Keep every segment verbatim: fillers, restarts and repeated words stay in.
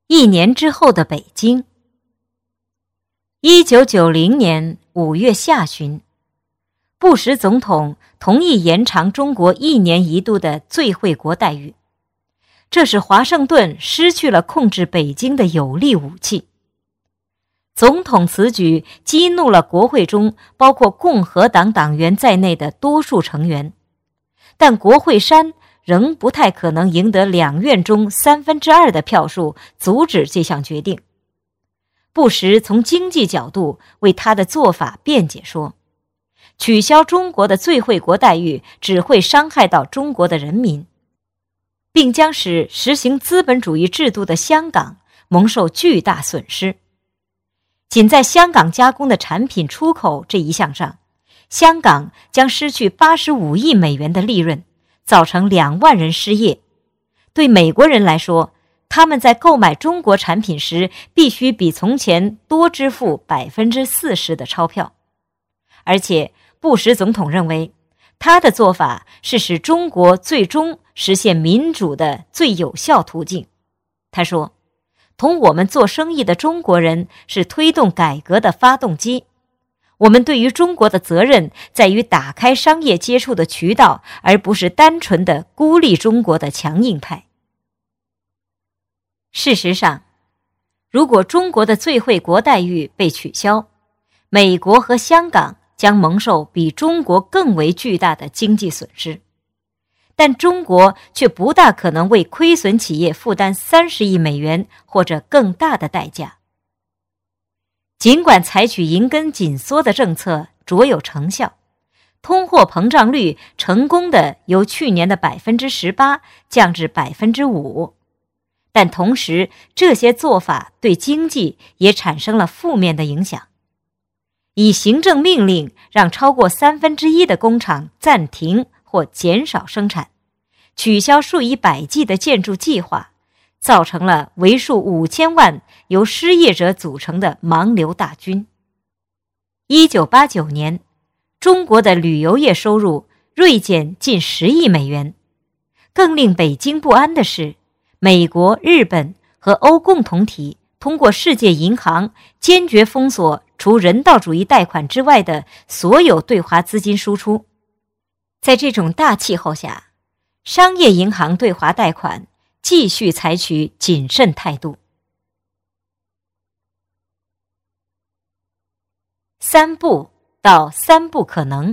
一年之后的北京。一九九零年五月下旬，布什总统同意延长中国一年一度的最惠国待遇，这使华盛顿失去了控制北京的有力武器。总统此举激怒了国会中包括共和党党员在内的多数成员，但国会山仍不太可能赢得两院中三分之二的票数阻止这项决定。布什从经济角度为他的做法辩解说，取消中国的最惠国待遇只会伤害到中国的人民，并将使实行资本主义制度的香港蒙受巨大损失。仅在香港加工的产品出口这一项上，香港将失去八十五亿美元的利润，造成两万人失业。对美国人来说，他们在购买中国产品时必须比从前多支付 百分之四十 的钞票。而且布什总统认为，他的做法是使中国最终实现民主的最有效途径。他说，同我们做生意的中国人是推动改革的发动机，我们对于中国的责任在于打开商业接触的渠道，而不是单纯的孤立中国的强硬派。事实上，如果中国的最惠国待遇被取消，美国和香港将蒙受比中国更为巨大的经济损失，但中国却不大可能为亏损企业负担三十亿美元或者更大的代价。尽管采取银根紧缩的政策卓有成效，通货膨胀率成功地由去年的 百分之十八 降至 百分之五， 但同时这些做法对经济也产生了负面的影响。以行政命令让超过三分之一的工厂暂停或减少生产，取消数以百计的建筑计划，造成了为数五千万由失业者组成的盲流大军。一九八九年，中国的旅游业收入锐减近十亿美元。更令北京不安的是，美国、日本和欧共同体通过世界银行坚决封锁除人道主义贷款之外的所有对华资金输出。在这种大气候下，商业银行对华贷款继续采取谨慎态度。三不到三不可能。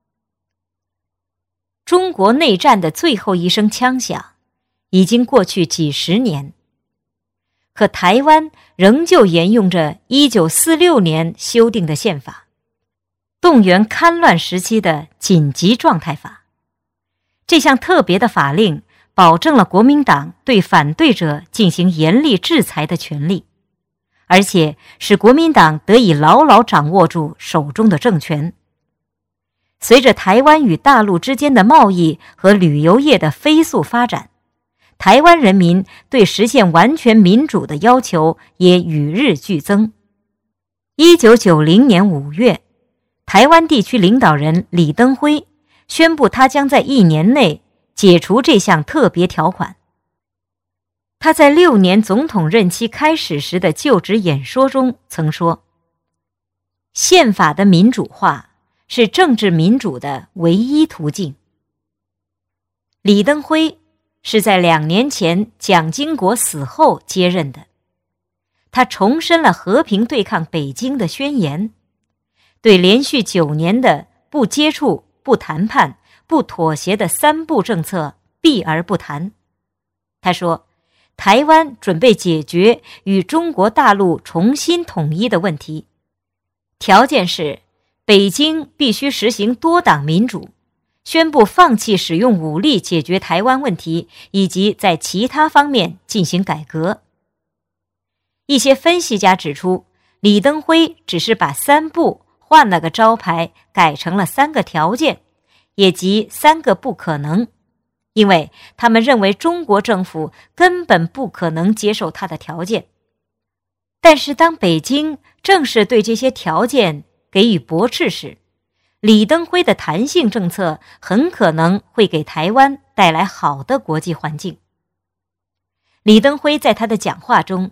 中国内战的最后一声枪响已经过去几十年，可台湾仍旧沿用着一九四六年修订的宪法，动员戡乱时期的紧急状态法。这项特别的法令保证了国民党对反对者进行严厉制裁的权利，而且使国民党得以牢牢掌握住手中的政权。随着台湾与大陆之间的贸易和旅游业的飞速发展，台湾人民对实现完全民主的要求也与日俱增。一九九零年五月，台湾地区领导人李登辉宣布他将在一年内解除这项特别条款。他在六年总统任期开始时的就职演说中曾说，宪法的民主化是政治民主的唯一途径。李登辉是在两年前蒋经国死后接任的，他重申了和平对抗北京的宣言，对连续九年的不接触、不谈判、不妥协的三不政策避而不谈。他说，台湾准备解决与中国大陆重新统一的问题，条件是北京必须实行多党民主，宣布放弃使用武力解决台湾问题，以及在其他方面进行改革。一些分析家指出，李登辉只是把三不换了个招牌，改成了三个条件，也即三个不可能，因为他们认为中国政府根本不可能接受他的条件。但是当北京正式对这些条件给予驳斥时，李登辉的弹性政策很可能会给台湾带来好的国际环境。李登辉在他的讲话中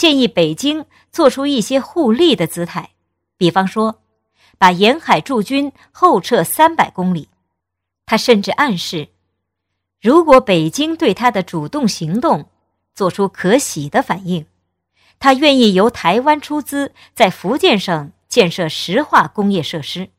建议北京做出一些互利的姿态，比方说把沿海驻军后撤三百公里。他甚至暗示，如果北京对他的主动行动做出可喜的反应，他愿意由台湾出资在福建省建设石化工业设施。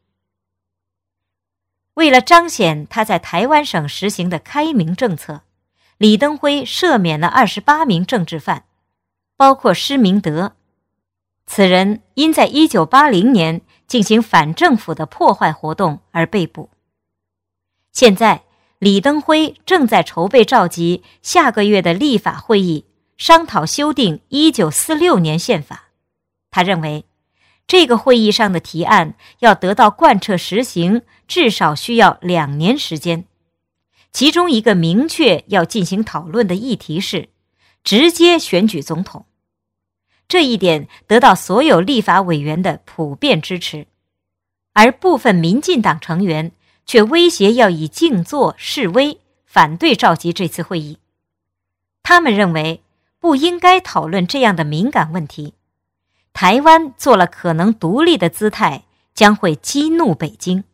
为了彰显他在台湾省实行的开明政策，李登辉赦免了二十八名政治犯，包括施明德。此人因在一九八零年进行反政府的破坏活动而被捕。现在李登辉正在筹备召集下个月的立法会议，商讨修订一九四六年宪法。他认为这个会议上的提案要得到贯彻实行，至少需要两年时间。其中一个明确要进行讨论的议题是直接选举总统。这一点得到所有立法委员的普遍支持，而部分民进党成员却威胁要以静坐示威，反对召集这次会议。他们认为不应该讨论这样的敏感问题，台湾做了可能独立的姿态，将会激怒北京。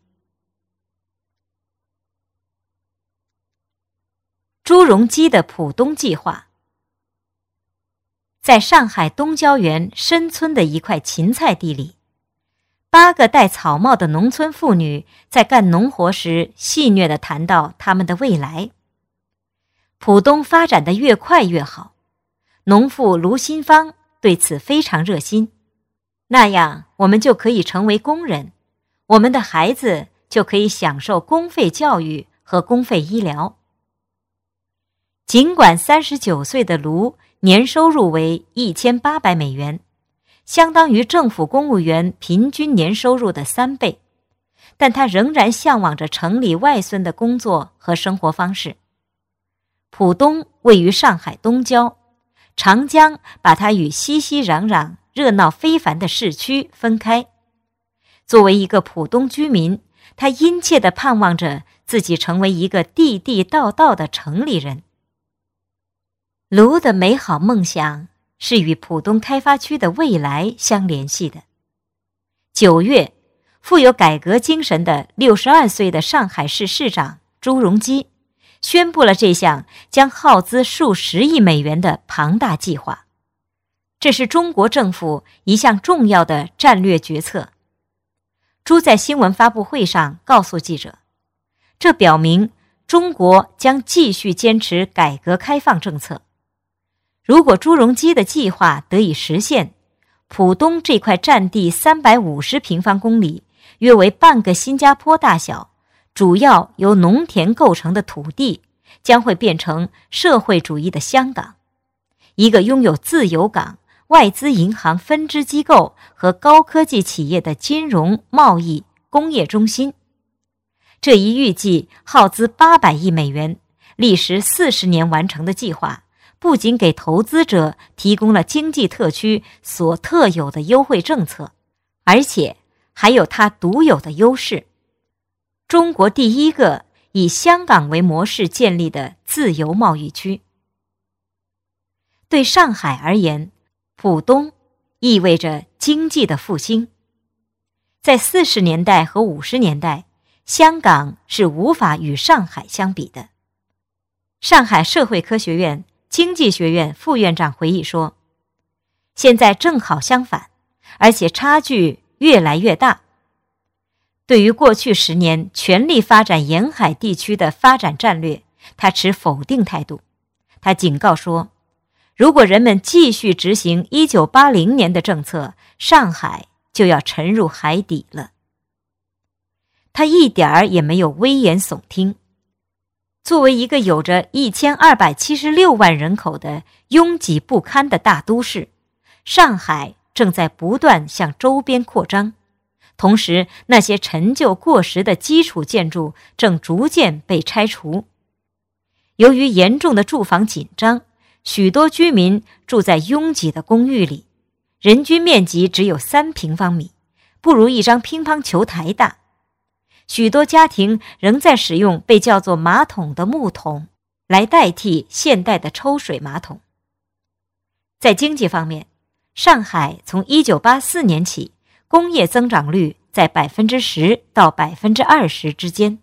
朱镕基的浦东计划。在上海东郊园深村的一块芹菜地里，八个戴草帽的农村妇女在干农活时戏谑地谈到他们的未来。浦东发展得越快越好，农妇卢新芳对此非常热心。那样我们就可以成为工人，我们的孩子就可以享受公费教育和公费医疗。尽管三十九岁的卢年收入为一千八百美元，相当于政府公务员平均年收入的三倍，但他仍然向往着城里外孙的工作和生活方式。浦东位于上海东郊，长江把它与熙熙攘攘、热闹非凡的市区分开。作为一个浦东居民，他殷切地盼望着自己成为一个地地道道的城里人。卢的美好梦想是与浦东开发区的未来相联系的。九月，富有改革精神的六十二岁的上海市市长朱镕基宣布了这项将耗资数十亿美元的庞大计划。这是中国政府一项重要的战略决策。朱在新闻发布会上告诉记者，这表明中国将继续坚持改革开放政策。如果朱镕基的计划得以实现，浦东这块占地三百五十平方公里，约为半个新加坡大小，主要由农田构成的土地，将会变成社会主义的香港，一个拥有自由港、外资银行分支机构和高科技企业的金融、贸易、工业中心。这一预计耗资八百亿美元、历时四十年完成的计划，不仅给投资者提供了经济特区所特有的优惠政策，而且还有它独有的优势：中国第一个以香港为模式建立的自由贸易区。对上海而言，浦东意味着经济的复兴。在四十年代和五十年代，香港是无法与上海相比的。上海社会科学院经济学院副院长回忆说，现在正好相反，而且差距越来越大。对于过去十年全力发展沿海地区的发展战略，他持否定态度。他警告说，如果人们继续执行一九八零年的政策，上海就要沉入海底了。他一点儿也没有危言耸听。作为一个有着一千二百七十六万人口的拥挤不堪的大都市，上海正在不断向周边扩张，同时那些陈旧过时的基础建筑正逐渐被拆除。由于严重的住房紧张，许多居民住在拥挤的公寓里，人均面积只有三平方米，不如一张乒乓球台大。许多家庭仍在使用被叫做马桶的木桶来代替现代的抽水马桶。在经济方面， 上海从一九八四年起，工业增长率在百分之十到百分之二十之间。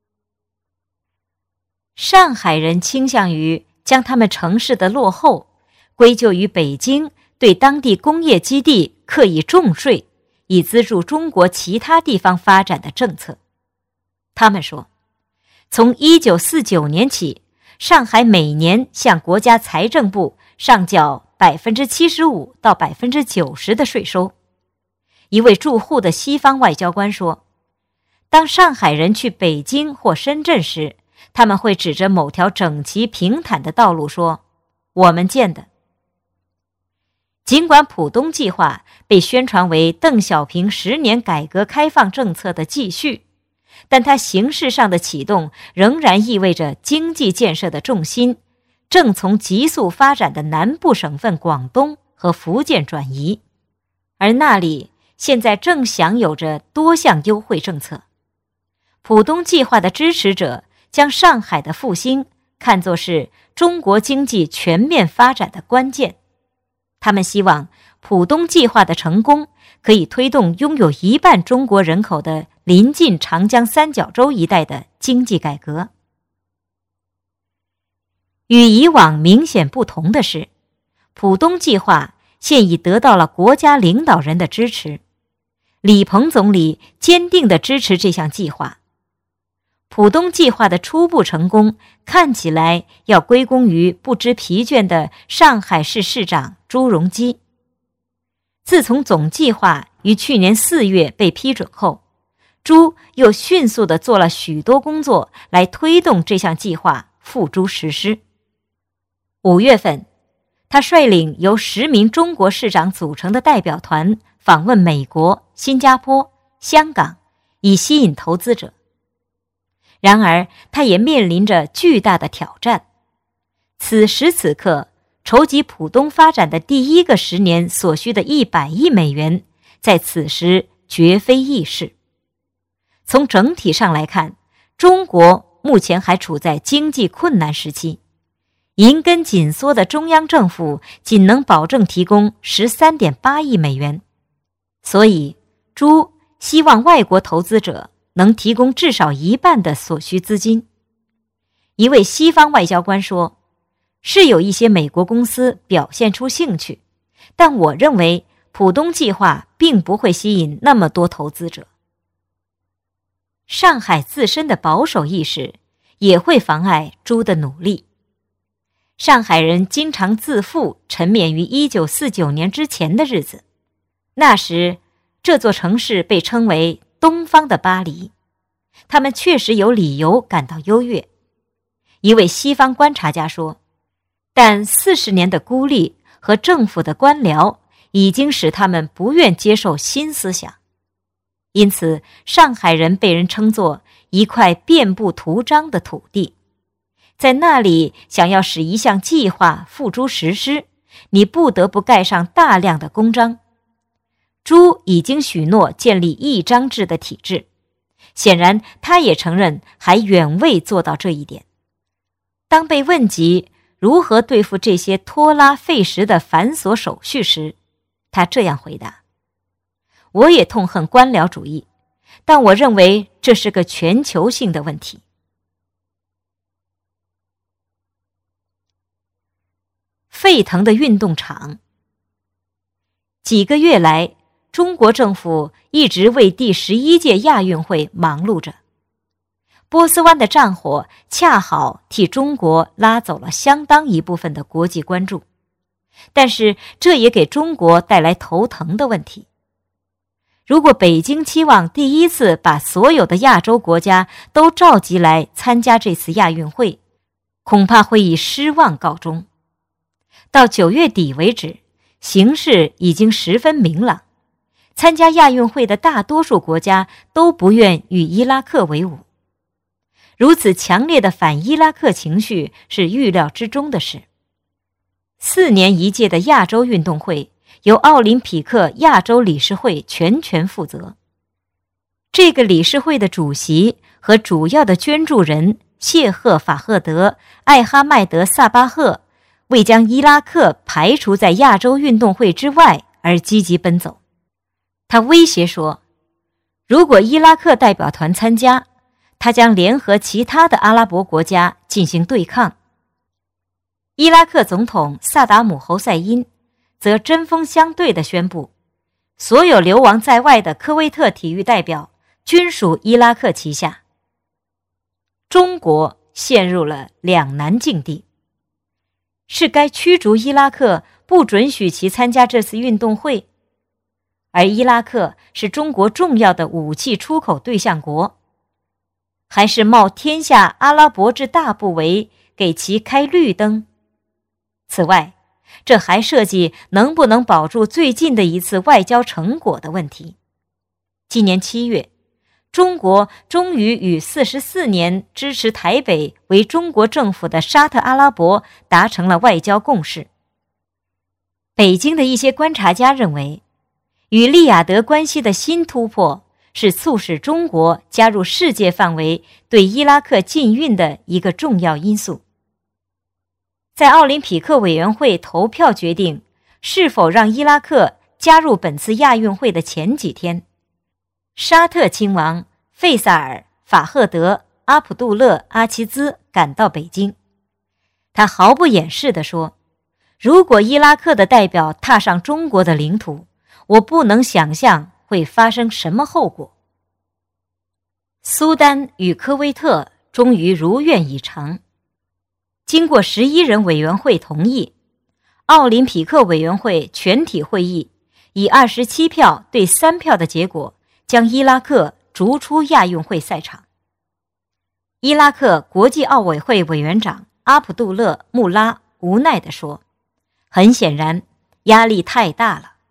上海人倾向于将他们城市的落后归咎于北京对当地工业基地刻意重税，以资助中国其他地方发展的政策。他们说，从一九四九年起，上海每年向国家财政部上缴百分之七十五到百分之九十的税收。一位驻沪的西方外交官说，当上海人去北京或深圳时，他们会指着某条整齐平坦的道路说，我们建的。尽管浦东计划被宣传为邓小平十年改革开放政策的继续，但它形式上的启动仍然意味着经济建设的重心正从急速发展的南部省份广东和福建转移，而那里现在正享有着多项优惠政策。浦东计划的支持者将上海的复兴看作是中国经济全面发展的关键。他们希望浦东计划的成功可以推动拥有一半中国人口的临近长江三角洲一带的经济改革。与以往明显不同的是，浦东计划现已得到了国家领导人的支持。李鹏总理坚定地支持这项计划。浦东计划的初步成功看起来要归功于不知疲倦的上海市市长朱镕基。自从总计划于去年四月被批准后，朱又迅速地做了许多工作来推动这项计划付诸实施。五月份，他率领由十名中国市长组成的代表团访问美国、新加坡、香港，以吸引投资者。然而，他也面临着巨大的挑战。此时此刻，筹集浦东发展的第一个十年所需的一百亿美元，在此时绝非易事。从整体上来看，中国目前还处在经济困难时期，银根紧缩的中央政府仅能保证提供 十三点八亿美元。所以，朱希望外国投资者能提供至少一半的所需资金。一位西方外交官说，是有一些美国公司表现出兴趣，但我认为浦东计划并不会吸引那么多投资者。上海自身的保守意识也会妨碍朱的努力。上海人经常自负沉湎于一九四九年之前的日子，那时这座城市被称为东方的巴黎，他们确实有理由感到优越。一位西方观察家说，但四十年的孤立和政府的官僚已经使他们不愿接受新思想，因此上海人被人称作一块遍布图章的土地。在那里想要使一项计划付诸实施，你不得不盖上大量的公章。朱已经许诺建立一章制的体制，显然他也承认还远未做到这一点。当被问及如何对付这些拖拉费时的繁琐手续时，他这样回答，我也痛恨官僚主义，但我认为这是个全球性的问题。沸腾的运动场。几个月来，中国政府一直为第十一届亚运会忙碌着。波斯湾的战火恰好替中国拉走了相当一部分的国际关注，但是这也给中国带来头疼的问题。如果北京期望第一次把所有的亚洲国家都召集来参加这次亚运会，恐怕会以失望告终。到九月底为止，形势已经十分明朗，参加亚运会的大多数国家都不愿与伊拉克为伍。如此强烈的反伊拉克情绪是预料之中的事。四年一届的亚洲运动会由奥林匹克亚洲理事会全权负责。这个理事会的主席和主要的捐助人谢赫法赫德、艾哈迈德萨巴赫为将伊拉克排除在亚洲运动会之外而积极奔走。他威胁说，如果伊拉克代表团参加，他将联合其他的阿拉伯国家进行对抗。伊拉克总统萨达姆·侯赛因则针锋相对地宣布，所有流亡在外的科威特体育代表均属伊拉克旗下。中国陷入了两难境地，是该驱逐伊拉克，不准许其参加这次运动会，而伊拉克是中国重要的武器出口对象国，还是冒天下阿拉伯之大不韪给其开绿灯？此外，这还涉及能不能保住最近的一次外交成果的问题。今年七月，中国终于与四十四年支持台北为中国政府的沙特阿拉伯达成了外交共识。北京的一些观察家认为，与利雅得关系的新突破是促使中国加入世界范围对伊拉克禁运的一个重要因素。在奥林匹克委员会投票决定是否让伊拉克加入本次亚运会的前几天，沙特亲王费萨尔·法赫德·阿卜杜勒·阿齐兹赶到北京。他毫不掩饰地说，如果伊拉克的代表踏上中国的领土，我不能想象会发生什么后果。苏丹与科威特终于如愿以偿。经过十一人委员会同意，奥林匹克委员会全体会议以二十七票对三票的结果，将伊拉克逐出亚运会赛场。伊拉克国际奥委会委员长阿卜杜勒·穆拉无奈地说，很显然，压力太大了。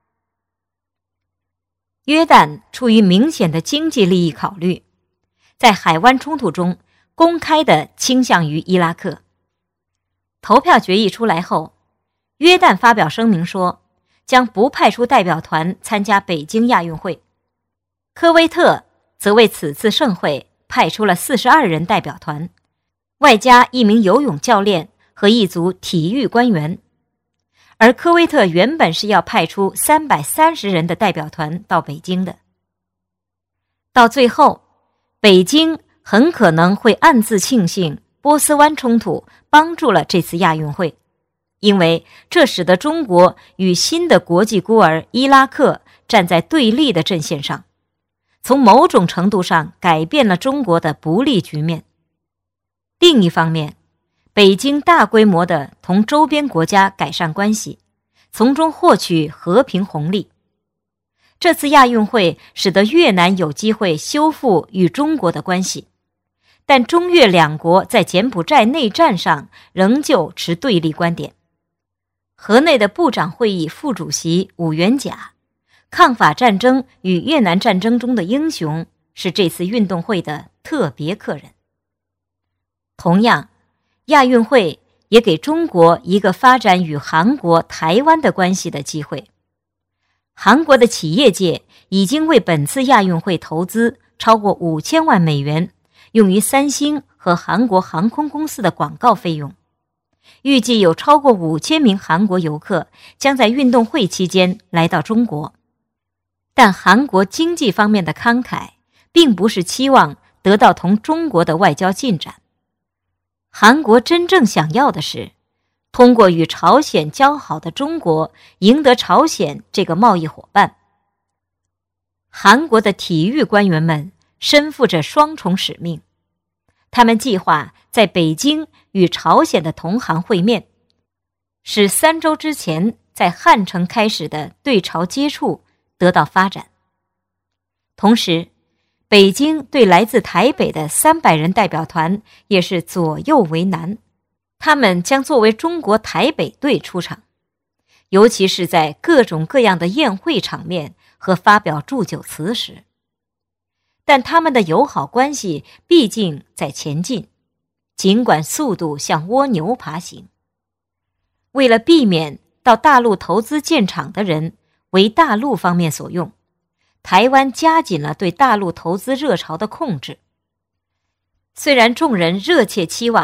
约旦出于明显的经济利益考虑，在海湾冲突中公开地倾向于伊拉克。投票决议出来后，约旦发表声明说，将不派出代表团参加北京亚运会。科威特则为此次盛会派出了四十二人代表团，外加一名游泳教练和一组体育官员。而科威特原本是要派出三百三十人的代表团到北京的。到最后，北京很可能会暗自庆幸波斯湾冲突帮助了这次亚运会，因为这使得中国与新的国际孤儿伊拉克站在对立的阵线上，从某种程度上改变了中国的不利局面。另一方面，北京大规模地同周边国家改善关系，从中获取和平红利。这次亚运会使得越南有机会修复与中国的关系，但中越两国在柬埔寨内战上仍旧持对立观点。河内的部长会议副主席伍元甲，抗法战争与越南战争中的英雄，是这次运动会的特别客人。同样，亚运会也给中国一个发展与韩国、台湾的关系的机会。韩国的企业界已经为本次亚运会投资超过五千万美元，用于三星和韩国航空公司的广告费用。预计有超过五千名韩国游客将在运动会期间来到中国。但韩国经济方面的慷慨，并不是期望得到同中国的外交进展。韩国真正想要的是，通过与朝鲜交好的中国，赢得朝鲜这个贸易伙伴。韩国的体育官员们身负着双重使命，他们计划在北京与朝鲜的同行会面，使三周之前在汉城开始的对朝接触得到发展。同时，北京对来自台北的三百人代表团也是左右为难，他们将作为中国台北队出场，尤其是在各种各样的宴会场面和发表祝酒词时。但他们的友好关系毕竟在前进，尽管速度像蜗牛爬行。为了避免到大陆投资建厂的人为大陆方面所用，台湾加紧了对大陆投资热潮的控制。虽然众人热切期望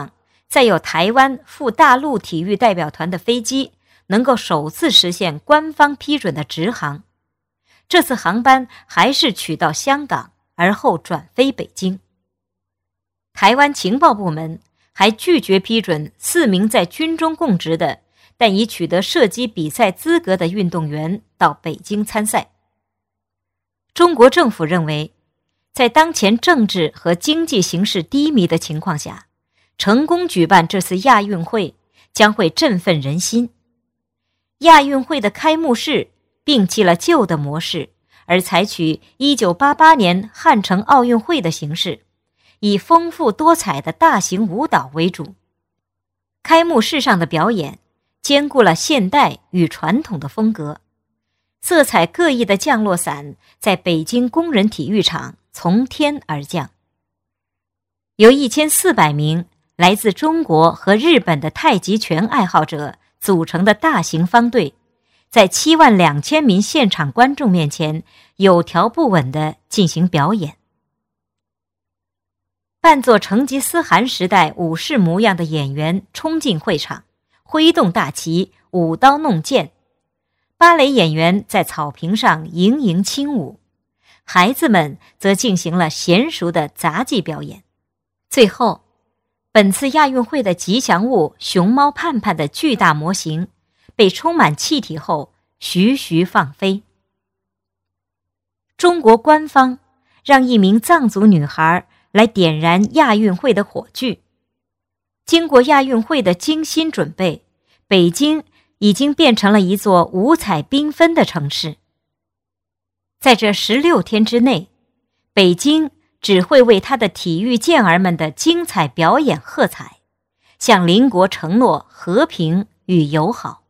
再有台湾赴大陆体育代表团的飞机能够首次实现官方批准的直航。这次航班还是取到香港，而后转飞北京。台湾情报部门还拒绝批准四名在军中供职的但已取得射击比赛资格的运动员到北京参赛。中国政府认为，在当前政治和经济形势低迷的情况下，成功举办这次亚运会将会振奋人心。亚运会的开幕式摒弃了旧的模式，而采取一九八八年汉城奥运会的形式，以丰富多彩的大型舞蹈为主。开幕式上的表演兼顾了现代与传统的风格，色彩各异的降落伞在北京工人体育场从天而降。由一千四百名来自中国和日本的太极拳爱好者组成的大型方队，在七万两千名现场观众面前有条不紊地进行表演。扮作成吉思汗时代武士模样的演员冲进会场，挥动大旗，舞刀弄剑。芭蕾演员在草坪上盈盈轻舞，孩子们则进行了娴熟的杂技表演。最后，本次亚运会的吉祥物熊猫盼盼的巨大模型被充满气体后徐徐放飞。中国官方让一名藏族女孩来点燃亚运会的火炬。经过亚运会的精心准备，北京已经变成了一座五彩缤纷的城市。在这十六天之内，北京只会为他的体育健儿们的精彩表演喝彩，向邻国承诺和平与友好。